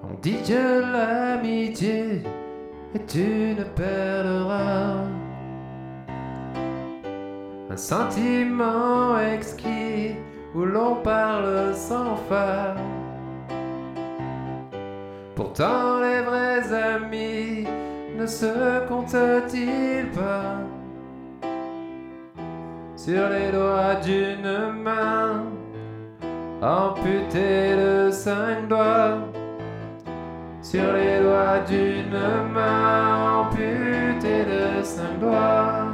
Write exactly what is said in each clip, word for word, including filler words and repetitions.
On dit que l'amitié est une perle rare, un sentiment exquis où l'on parle sans phare. Pourtant les vrais amis ne se comptent-ils pas sur les doigts d'une main amputée de cinq doigts, sur les doigts d'une main amputée de cinq doigts.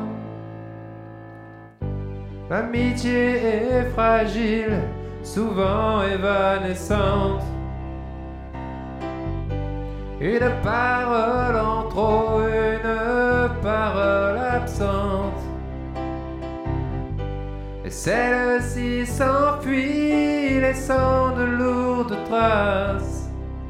L'amitié est fragile, souvent évanescente. Une parole en trop, une parole absente. Et celle-ci s'enfuit, laissant de lourdes traces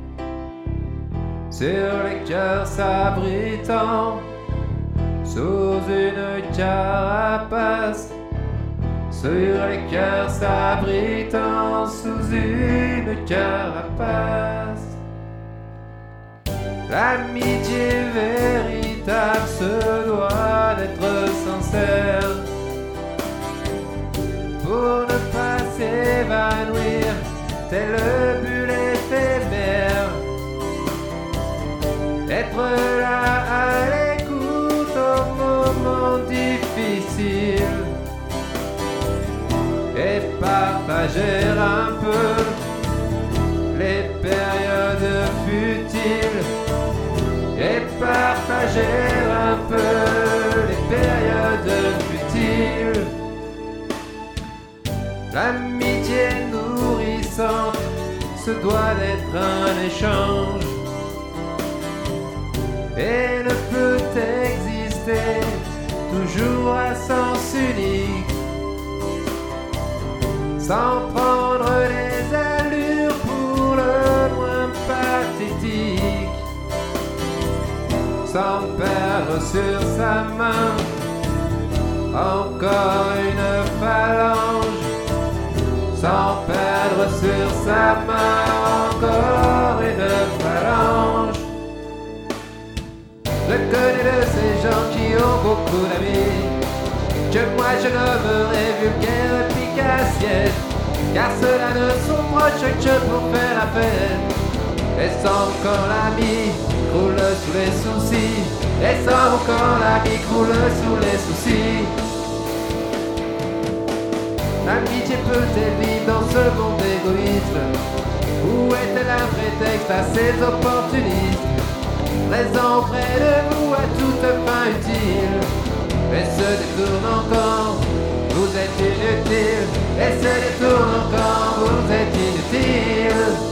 sur les cœurs s'abritant sous une carapace, sur les cœurs s'abritant sous une carapace. L'amitié véritable se doit d'être sincère pour ne pas s'évanouir tel le bulle éphémère. Être là à l'écoute au moment difficile et partager un peu les périodes futiles, et partager un peu les périodes futiles. L'amitié nourrissante se doit d'être un échange et ne peut exister toujours à sens unique sans prendre les allures pour le moins pathétiques, sans perdre sur sa main encore une phalange, sans perdre sur sa main encore une phalange. Je connais de ces gens qui ont beaucoup d'amis, que moi je nommerais vulgaire efficacienne, car ceux-là ne sont proches que pour faire la fête, et sans quand l'ami croule sous les soucis, et sans quand l'ami croule sous les soucis. L'amitié peut-elle vivre dans ce monde égoïste, ou est-elle un prétexte à ces opportunistes, présents près de vous à toute fin utile, et se détournant quand vous êtes inutile, et se détournant quand vous êtes inutile.